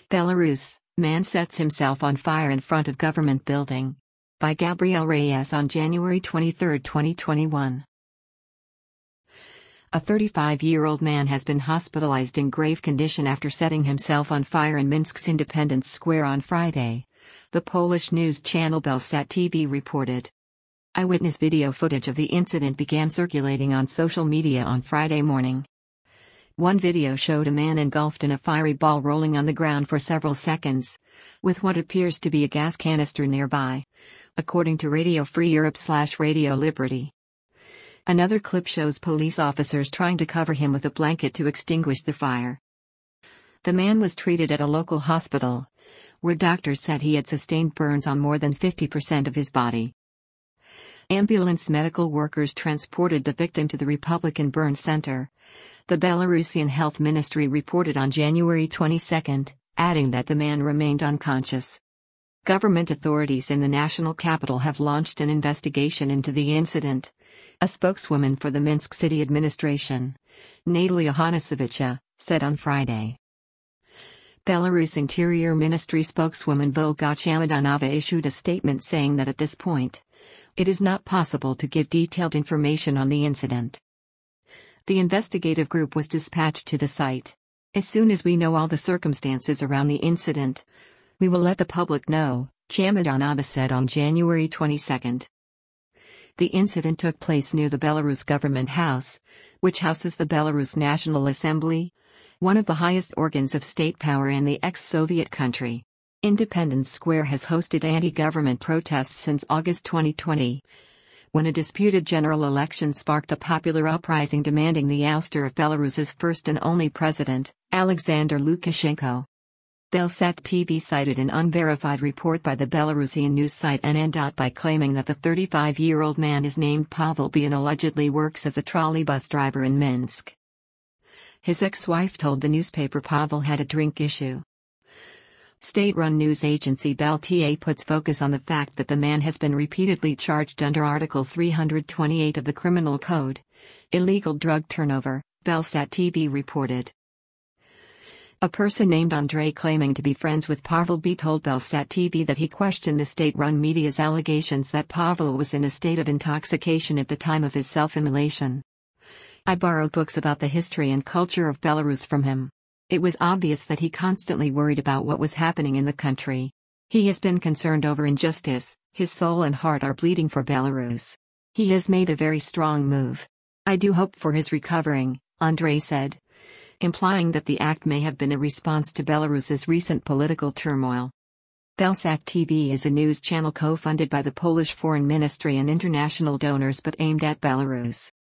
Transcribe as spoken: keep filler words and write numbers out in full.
Belarus, man sets himself on fire in front of government building. By Gabriel Reyes on January twenty-third, twenty twenty-one. A thirty-five-year-old man has been hospitalized in grave condition after setting himself on fire in Minsk's Independence Square on Friday, the Polish news channel Belsat T V reported. Eyewitness video footage of the incident began circulating on social media on Friday morning. One video showed a man engulfed in a fiery ball rolling on the ground for several seconds, with what appears to be a gas canister nearby, according to Radio Free Europe slash Radio Liberty. Another clip shows police officers trying to cover him with a blanket to extinguish the fire. The man was treated at a local hospital, where doctors said he had sustained burns on more than fifty percent of his body. Ambulance medical workers transported the victim to the Republican Burn Center, the Belarusian Health Ministry reported on January twenty-second, adding that the man remained unconscious. Government authorities in the national capital have launched an investigation into the incident, a spokeswoman for the Minsk city administration, Natalia Hanasevich, said on Friday. Belarus Interior Ministry spokeswoman Volga Chamadanova issued a statement saying that at this point, it is not possible to give detailed information on the incident. The investigative group was dispatched to the site. As soon as we know all the circumstances around the incident, we will let the public know, Chamadanova said on January twenty-second. The incident took place near the Belarus Government House, which houses the Belarus National Assembly, one of the highest organs of state power in the ex-Soviet country. Independence Square has hosted anti-government protests since August twenty twenty, when a disputed general election sparked a popular uprising demanding the ouster of Belarus's first and only president, Alexander Lukashenko. Belsat T V cited an unverified report by the Belarusian news site N N. By claiming that the thirty-five-year-old man is named Pavel B. and allegedly works as a trolleybus driver in Minsk. His ex-wife told the newspaper Pavel had a drink issue. State-run news agency Belta puts focus on the fact that the man has been repeatedly charged under Article three twenty-eight of the Criminal Code, illegal drug turnover, Belsat T V reported. A person named Andrei claiming to be friends with Pavel B. told Belsat T V that he questioned the state-run media's allegations that Pavel was in a state of intoxication at the time of his self-immolation. I borrowed books about the history and culture of Belarus from him. It was obvious that he constantly worried about what was happening in the country. He has been concerned over injustice, his soul and heart are bleeding for Belarus. He has made a very strong move. I do hope for his recovering, Andrei said, implying that the act may have been a response to Belarus's recent political turmoil. Belsat T V is a news channel co-funded by the Polish Foreign Ministry and international donors but aimed at Belarus.